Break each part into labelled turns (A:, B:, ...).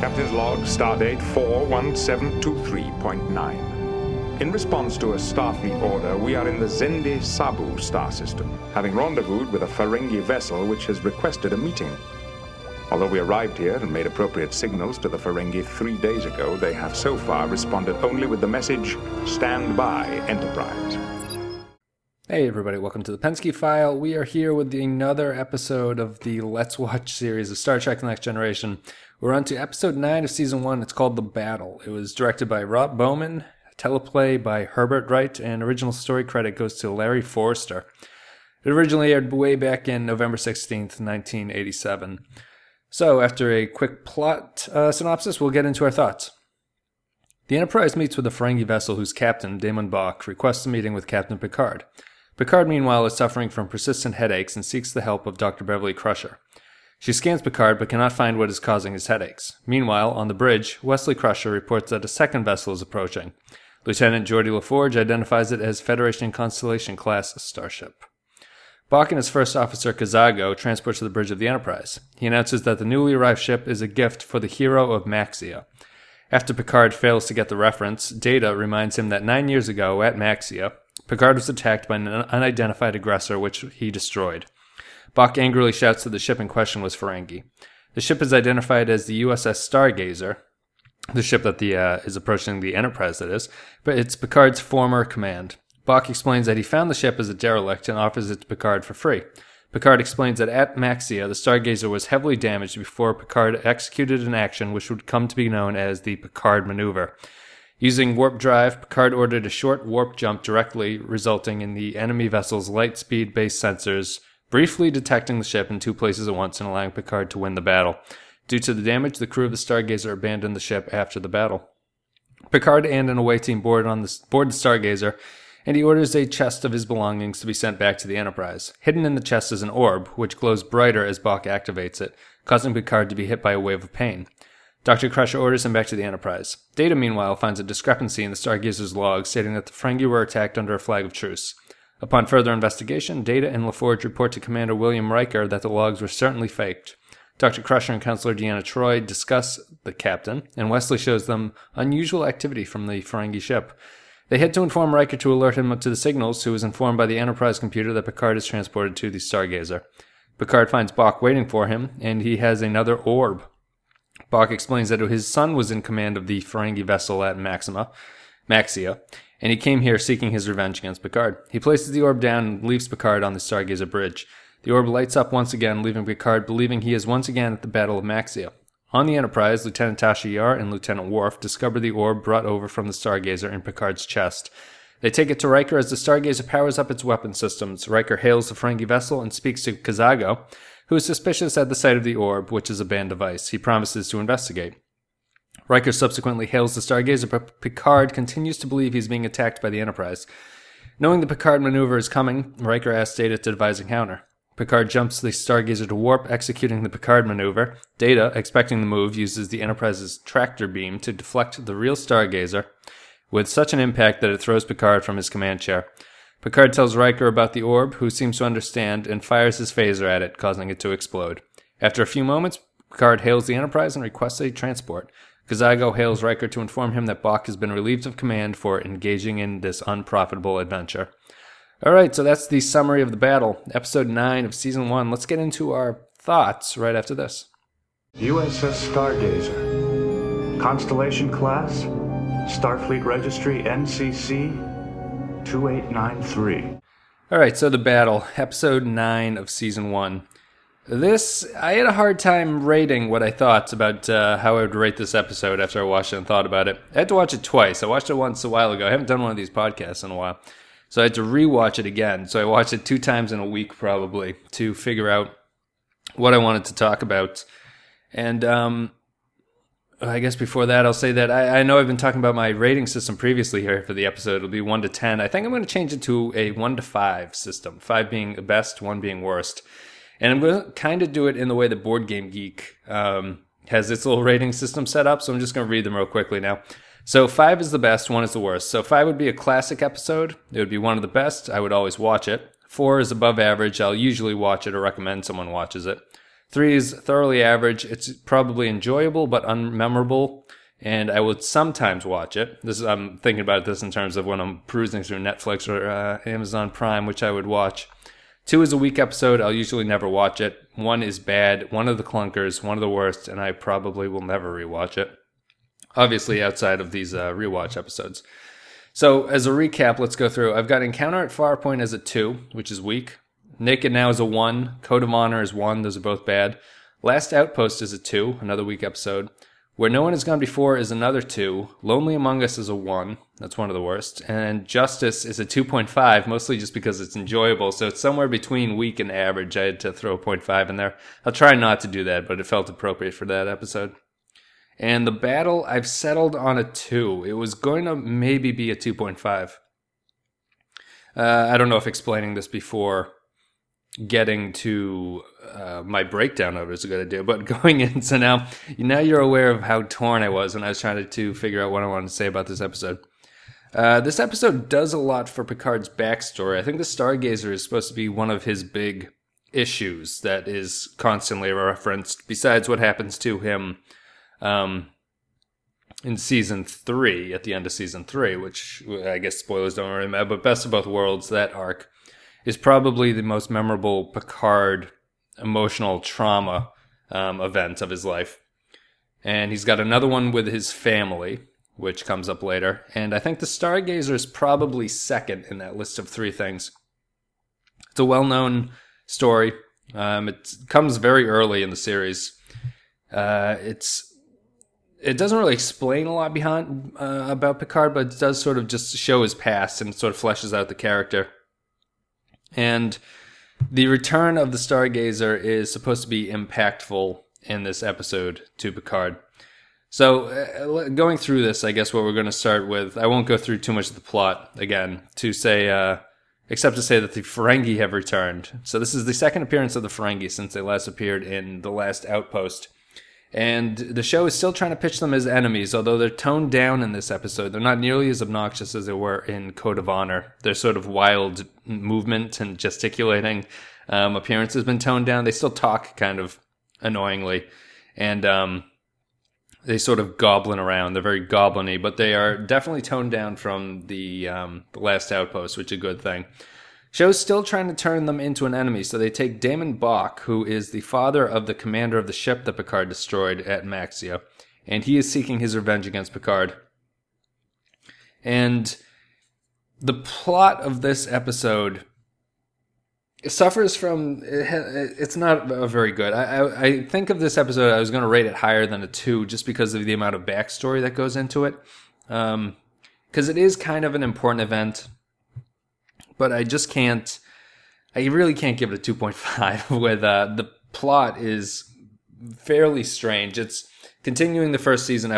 A: Captain's log, stardate 41723.9. In response to a Starfleet order, we are in the Zende Sabu star system, having rendezvoused with a Ferengi vessel which has requested a meeting. Although we arrived here and made appropriate signals to the Ferengi 3 days ago, they have so far responded only with the message, "Stand by, Enterprise."
B: Hey everybody, welcome to the Pensky File. We are here with another episode of the Let's Watch series of Star Trek The Next Generation. We're on to episode 9 of season 1. It's called The Battle. It was directed by Rob Bowman, teleplay by Herbert Wright, and original story credit goes to Larry Forster. It originally aired way back in November 16th, 1987. So, after a quick plot synopsis, we'll get into our thoughts. The Enterprise meets with a Ferengi vessel whose captain, Damon Bach, requests a meeting with Captain Picard. Picard, meanwhile, is suffering from persistent headaches and seeks the help of Dr. Beverly Crusher. She scans Picard but cannot find what is causing his headaches. Meanwhile, on the bridge, Wesley Crusher reports that a second vessel is approaching. Lieutenant Geordi LaForge identifies it as Federation Constellation-class starship. Bach and his first officer, Kazago, transport to the bridge of the Enterprise. He announces that the newly arrived ship is a gift for the hero of Maxia. After Picard fails to get the reference, Data reminds him that 9 years ago, at Maxia, Picard was attacked by an unidentified aggressor which he destroyed. Bach angrily shouts that the ship in question was Ferengi. The ship is identified as the USS Stargazer, the ship that is approaching the Enterprise, that is, but it's Picard's former command. Bach explains that he found the ship as a derelict and offers it to Picard for free. Picard explains that at Maxia, the Stargazer was heavily damaged before Picard executed an action which would come to be known as the Picard Maneuver. Using warp drive, Picard ordered a short warp jump directly, resulting in the enemy vessel's light speed-based sensors briefly detecting the ship in 2 places at once and allowing Picard to win the battle. Due to the damage, the crew of the Stargazer abandoned the ship after the battle. Picard and an away team board the Stargazer, and he orders a chest of his belongings to be sent back to the Enterprise. Hidden in the chest is an orb, which glows brighter as Bach activates it, causing Picard to be hit by a wave of pain. Dr. Crusher orders him back to the Enterprise. Data, meanwhile, finds a discrepancy in the Stargazer's log, stating that the Ferengi were attacked under a flag of truce. Upon further investigation, Data and LaForge report to Commander William Riker that the logs were certainly faked. Dr. Crusher and Counselor Deanna Troi discuss the captain, and Wesley shows them unusual activity from the Ferengi ship. They head to inform Riker to alert him to the signals, who is informed by the Enterprise computer that Picard is transported to the Stargazer. Picard finds Bach waiting for him, and he has another orb. Bach explains that his son was in command of the Ferengi vessel at Maxia, and he came here seeking his revenge against Picard. He places the orb down and leaves Picard on the Stargazer bridge. The orb lights up once again, leaving Picard believing he is once again at the Battle of Maxia. On the Enterprise, Lieutenant Tasha Yar and Lieutenant Worf discover the orb brought over from the Stargazer in Picard's chest. They take it to Riker as the Stargazer powers up its weapon systems. Riker hails the Ferengi vessel and speaks to Kazago, who is suspicious at the sight of the orb, which is a banned device. He promises to investigate. Riker subsequently hails the Stargazer, but Picard continues to believe he's being attacked by the Enterprise. Knowing the Picard maneuver is coming, Riker asks Data to devise a counter. Picard jumps the Stargazer to warp, executing the Picard maneuver. Data, expecting the move, uses the Enterprise's tractor beam to deflect the real Stargazer, with such an impact that it throws Picard from his command chair. Picard tells Riker about the orb, who seems to understand, and fires his phaser at it, causing it to explode. After a few moments, Picard hails the Enterprise and requests a transport. Kazago hails Riker to inform him that Bach has been relieved of command for engaging in this unprofitable adventure. Alright, so that's the summary of the battle. Episode 9 of Season 1. Let's get into our thoughts right after this.
C: USS Stargazer. Constellation class. Starfleet Registry NCC 2893.
B: Alright, so the battle. Episode 9 of Season 1. I had a hard time rating what I thought about how I would rate this episode after I watched it and thought about it. I had to watch it twice. I watched it once a while ago. I haven't done one of these podcasts in a while. So I had to rewatch it again. So I watched it 2 times in a week probably to figure out what I wanted to talk about. And I guess before that, I'll say that I know I've been talking about my rating system previously here for the episode. It'll be 1 to 10. I think I'm going to change it to a 1 to 5 system. 5 being the best, 1 being worst. And I'm going to kind of do it in the way that Board Game Geek has its little rating system set up. So I'm just going to read them real quickly now. So 5 is the best, 1 is the worst. So 5 would be a classic episode. It would be one of the best. I would always watch it. 4 is above average. I'll usually watch it or recommend someone watches it. 3 is thoroughly average. It's probably enjoyable but unmemorable, and I would sometimes watch it. I'm thinking about this in terms of when I'm perusing through Netflix or Amazon Prime, which I would watch. 2 is a weak episode. I'll usually never watch it. 1 is bad, one of the clunkers, one of the worst, and I probably will never rewatch it. Obviously, outside of these rewatch episodes. So, as a recap, let's go through. I've got Encounter at Farpoint as a 2, which is weak. Naked Now is a 1. Code of Honor is 1. Those are both bad. Last Outpost is a 2, another weak episode. Where No One Has Gone Before is another 2. Lonely Among Us is a 1. That's one of the worst. And Justice is a 2.5, mostly just because it's enjoyable. So it's somewhere between weak and average. I had to throw a 0.5 in there. I'll try not to do that, but it felt appropriate for that episode. And The Battle, I've settled on a 2. It was going to maybe be a 2.5. I don't know if explaining this before getting to my breakdown of it is a good idea, but going in, so now you're aware of how torn I was when I was trying to figure out what I wanted to say about this episode. This episode does a lot for Picard's backstory. I think the Stargazer is supposed to be one of his big issues that is constantly referenced, besides what happens to him in season 3, at the end of season 3, which I guess spoilers don't really matter, but Best of Both Worlds, that arc is probably the most memorable Picard emotional trauma event of his life. And he's got another one with his family, which comes up later. And I think the Stargazer is probably second in that list of 3 things. It's a well-known story. It comes very early in the series. It doesn't really explain a lot behind about Picard, but it does sort of just show his past and sort of fleshes out the character. And the return of the Stargazer is supposed to be impactful in this episode to Picard. So, going through this, I guess what we're going to start with, I won't go through too much of the plot again, except to say that the Ferengi have returned. So this is the second appearance of the Ferengi since they last appeared in The Last Outpost. And the show is still trying to pitch them as enemies, although they're toned down in this episode. They're not nearly as obnoxious as they were in Code of Honor. Their sort of wild movement and gesticulating appearance has been toned down. They still talk kind of annoyingly, and they sort of goblin around. They're very goblin-y, but they are definitely toned down from the Last Outpost, which is a good thing. Show's still trying to turn them into an enemy, so they take Damon Bach, who is the father of the commander of the ship that Picard destroyed at Maxia, and he is seeking his revenge against Picard. And the plot of this episode suffers from... It's not very good. I think of this episode, I was going to rate it higher than a 2 just because of the amount of backstory that goes into it. Because it is kind of an important event. But I really can't give it a 2.5 with the plot is fairly strange. It's continuing the first season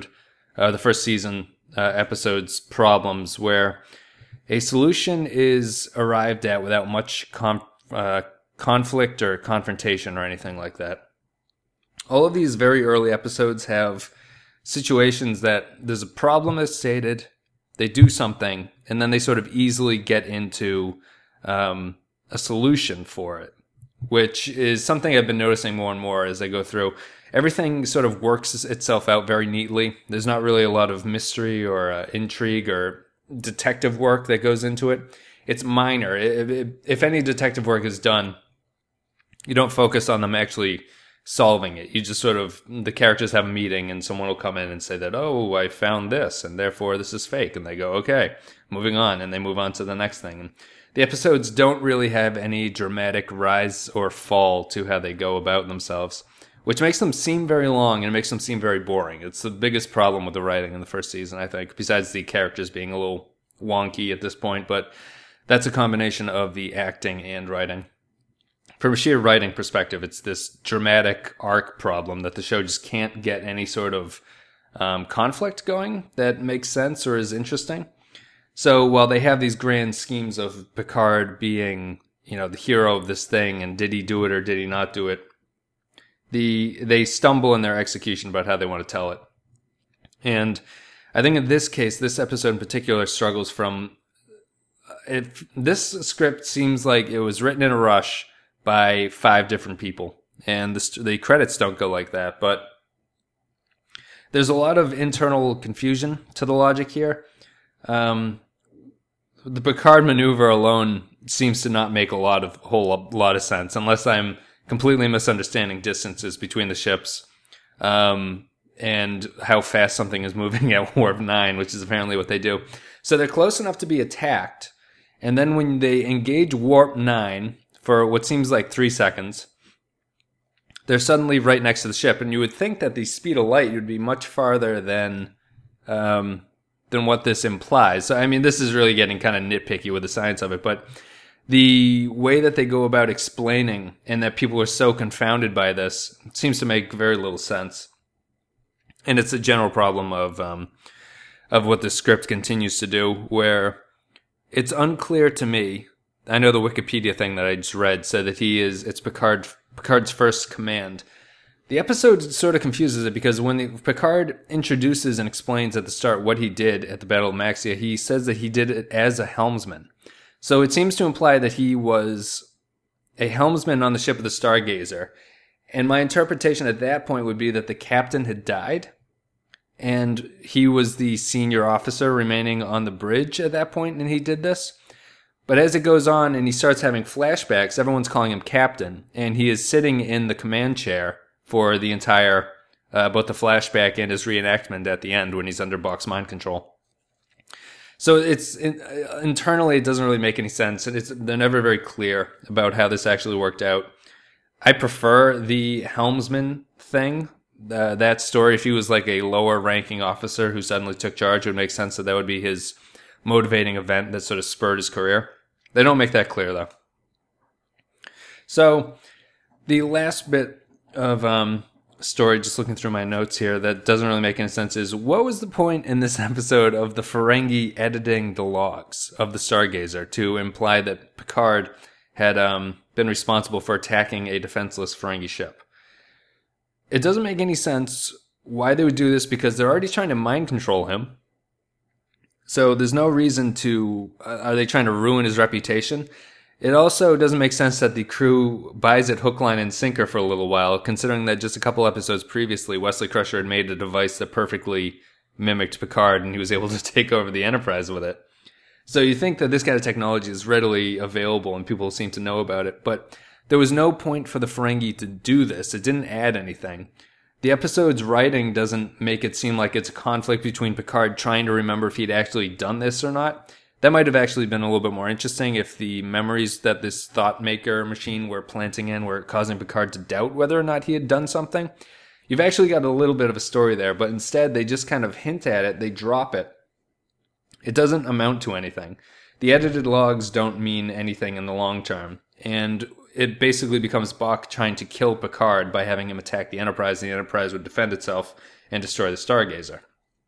B: episode's problems, where a solution is arrived at without much conflict or confrontation or anything like that. All of these very early episodes have situations that there's a problem that's stated, they do something, and then they sort of easily get into a solution for it, which is something I've been noticing more and more as I go through. Everything sort of works itself out very neatly. There's not really a lot of mystery or intrigue or detective work that goes into it. It's minor. If any detective work is done, you don't focus on them actually solving it. You just sort of, the characters have a meeting and someone will come in and say that, oh, I found this and therefore this is fake. And they go, okay, moving on. And they move on to the next thing. And the episodes don't really have any dramatic rise or fall to how they go about themselves, which makes them seem very long and makes them seem very boring. It's the biggest problem with the writing in the first season, I think, besides the characters being a little wonky at this point. But that's a combination of the acting and writing. From a sheer writing perspective, it's this dramatic arc problem that the show just can't get any sort of conflict going that makes sense or is interesting. So while they have these grand schemes of Picard being, the hero of this thing, and did he do it or did he not do it, they stumble in their execution about how they want to tell it. And I think in this case, this episode in particular struggles from... This script seems like it was written in a rush by 5 different people. and the credits don't go like that. But there's a lot of internal confusion to the logic here. The Picard maneuver alone seems to not make a whole lot of sense, unless I'm completely misunderstanding distances between the ships, and how fast something is moving at warp 9, which is apparently what they do. So they're close enough to be attacked, and then when they engage warp 9 for what seems like 3 seconds, they're suddenly right next to the ship, and you would think that the speed of light would be much farther than what this implies. So, I mean, this is really getting kind of nitpicky with the science of it, but the way that they go about explaining and that people are so confounded by this seems to make very little sense. And it's a general problem of what the script continues to do, where it's unclear to me. I know the Wikipedia thing that I just read said that it's Picard's first command. The episode sort of confuses it because when Picard introduces and explains at the start what he did at the Battle of Maxia, he says that he did it as a helmsman. So it seems to imply that he was a helmsman on the ship of the Stargazer. And my interpretation at that point would be that the captain had died, and he was the senior officer remaining on the bridge at that point, and he did this. But as it goes on and he starts having flashbacks, everyone's calling him captain, and he is sitting in the command chair for the entire, both the flashback and his reenactment at the end when he's under Bach's mind control. So internally it doesn't really make any sense, and they're never very clear about how this actually worked out. I prefer the helmsman thing, that story. If he was like a lower ranking officer who suddenly took charge, it would make sense that would be his motivating event that sort of spurred his career. They don't make that clear, though. So the last bit of story, just looking through my notes here, that doesn't really make any sense is, what was the point in this episode of the Ferengi editing the logs of the Stargazer to imply that Picard had been responsible for attacking a defenseless Ferengi ship? It doesn't make any sense why they would do this, because they're already trying to mind control him. So there's no reason to... are they trying to ruin his reputation? It also doesn't make sense that the crew buys it hook, line, and sinker for a little while, considering that just a couple episodes previously, Wesley Crusher had made a device that perfectly mimicked Picard, and he was able to take over the Enterprise with it. So you think that this kind of technology is readily available and people seem to know about it, but there was no point for the Ferengi to do this. It didn't add anything. The episode's writing doesn't make it seem like it's a conflict between Picard trying to remember if he'd actually done this or not. That might have actually been a little bit more interesting if the memories that this thought maker machine were planting in were causing Picard to doubt whether or not he had done something. You've actually got a little bit of a story there, but instead they just kind of hint at it, they drop it. It doesn't amount to anything. The edited logs don't mean anything in the long term, and it basically becomes Bach trying to kill Picard by having him attack the Enterprise, and the Enterprise would defend itself and destroy the Stargazer.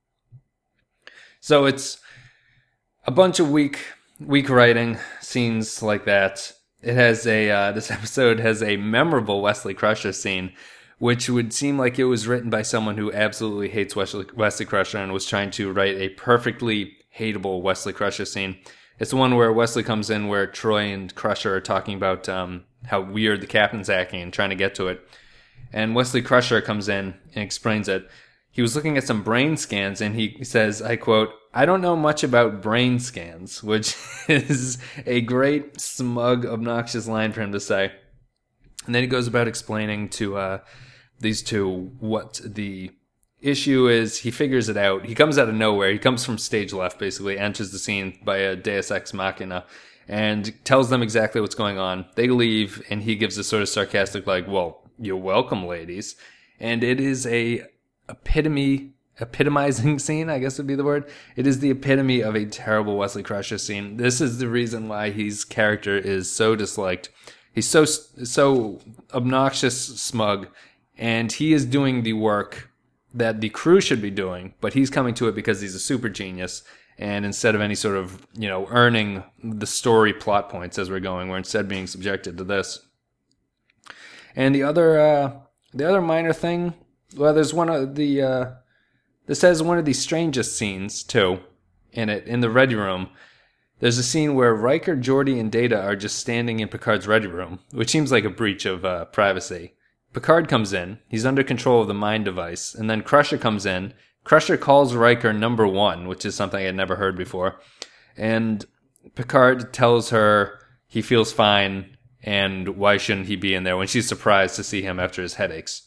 B: So it's a bunch of weak writing, scenes like that. It has this episode has a memorable Wesley Crusher scene, which would seem like it was written by someone who absolutely hates Wesley Crusher and was trying to write a perfectly hateable Wesley Crusher scene. It's the one where Wesley comes in where Troy and Crusher are talking about how weird the captain's acting and trying to get to it. And Wesley Crusher comes in and explains it. He was looking at some brain scans, and he says, I quote, "I don't know much about brain scans," which is a great, smug, obnoxious line for him to say. And then he goes about explaining to these two what the issue is. He figures it out. He comes out of nowhere. He comes from stage left, basically, enters the scene by a Deus Ex Machina, and tells them exactly what's going on. They leave, and he gives a sort of sarcastic, like, "Well, you're welcome, ladies." And it is a epitomizing scene, I guess would be the word. It is the epitome of a terrible Wesley Crusher scene. This is the reason why his character is so disliked. He's so obnoxious, smug, and he is doing the work that the crew should be doing, but he's coming to it because he's a super genius. And instead of any sort of, earning the story plot points as we're going, we're instead being subjected to this. And the other minor thing, well, there's one of the, this has one of the strangest scenes, too, in it, in the ready room. There's a scene where Riker, Geordi, and Data are just standing in Picard's ready room, which seems like a breach of privacy. Picard comes in. He's under control of the mind device. And then Crusher comes in. Crusher calls Riker number 1, which is something I'd never heard before. And Picard tells her he feels fine and why shouldn't he be in there when she's surprised to see him after his headaches.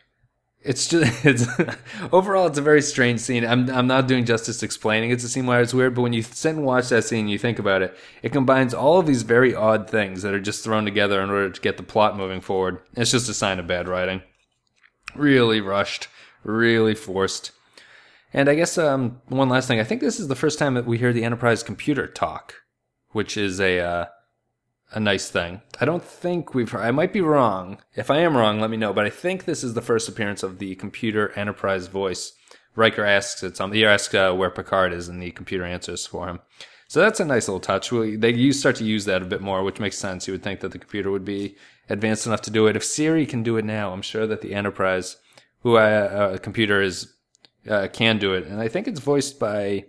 B: Overall, it's a very strange scene. I'm not doing justice explaining it's a scene why it's weird, but when you sit and watch that scene and you think about it, it combines all of these very odd things that are just thrown together in order to get the plot moving forward. It's just a sign of bad writing. Really rushed, really forced. And I guess one last thing. I think this is the first time that we hear the Enterprise computer talk, which is a nice thing. I don't think we've heard. I might be wrong. If I am wrong, let me know. But I think this is the first appearance of the computer Enterprise voice. Riker asks it something. He asks where Picard is, and the computer answers for him. So that's a nice little touch. They start to use that a bit more, which makes sense. You would think that the computer would be advanced enough to do it. If Siri can do it now, I'm sure that the Enterprise, who a computer is, can do it. And I think it's voiced by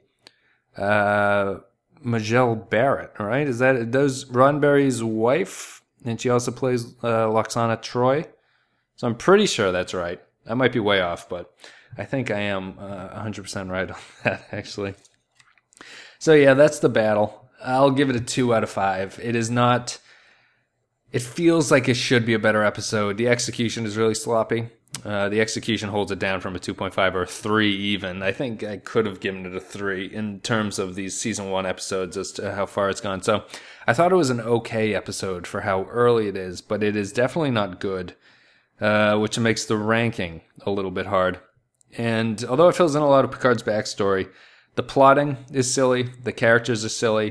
B: Majel Barrett, right? Does Roddenberry's wife, and she also plays Lwaxana Troi. So I'm pretty sure that's right. I might be way off, but I think I am 100% right on that, actually. So yeah, that's the battle. I'll give it a 2 out of 5. It is not... It feels like it should be a better episode. The execution is really sloppy. The execution holds it down from a 2.5 or a 3 even. I think I could have given it a 3 in terms of these season 1 episodes as to how far it's gone. So I thought it was an okay episode for how early it is, but it is definitely not good, which makes the ranking a little bit hard. And although it fills in a lot of Picard's backstory, the plotting is silly. The characters are silly.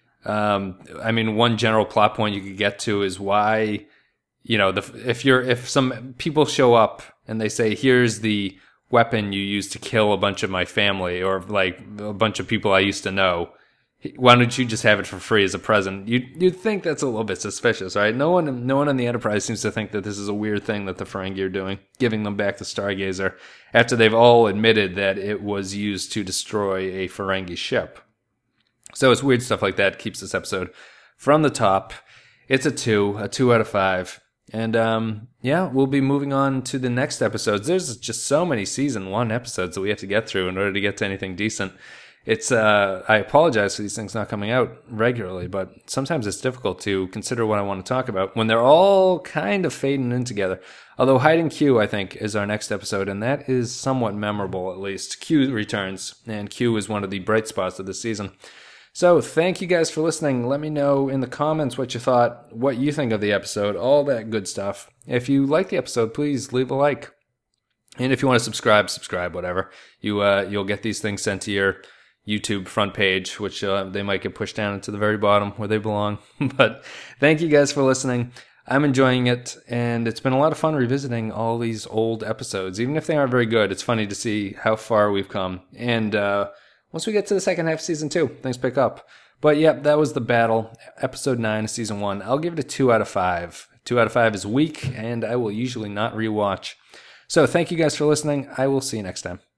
B: One general plot point you could get to is why... if some people show up and they say, here's the weapon you used to kill a bunch of my family or like a bunch of people I used to know, why don't you just have it for free as a present? You'd think that's a little bit suspicious, right? No one on the Enterprise seems to think that this is a weird thing that the Ferengi are doing, giving them back the Stargazer after they've all admitted that it was used to destroy a Ferengi ship. So it's weird stuff like that keeps this episode from the top. It's a 2 out of 5. And, we'll be moving on to the next episodes. There's just so many season 1 episodes that we have to get through in order to get to anything decent. I apologize for these things not coming out regularly, but sometimes it's difficult to consider what I want to talk about when they're all kind of fading in together. Although Hiding Q, I think, is our next episode, and that is somewhat memorable, at least. Q returns, and Q is one of the bright spots of this season. So thank you guys for listening. Let me know in the comments what you thought, what you think of the episode, all that good stuff. If you like the episode, please leave a like. And if you want to subscribe, whatever. You'll get these things sent to your YouTube front page, which they might get pushed down into the very bottom where they belong. But thank you guys for listening. I'm enjoying it, and it's been a lot of fun revisiting all these old episodes. Even if they aren't very good, it's funny to see how far we've come. And once we get to the second half of season 2, things pick up. But yep, that was The Battle, episode 9 of season 1. I'll give it a 2 out of 5. 2 out of 5 is weak, and I will usually not rewatch. So thank you guys for listening. I will see you next time.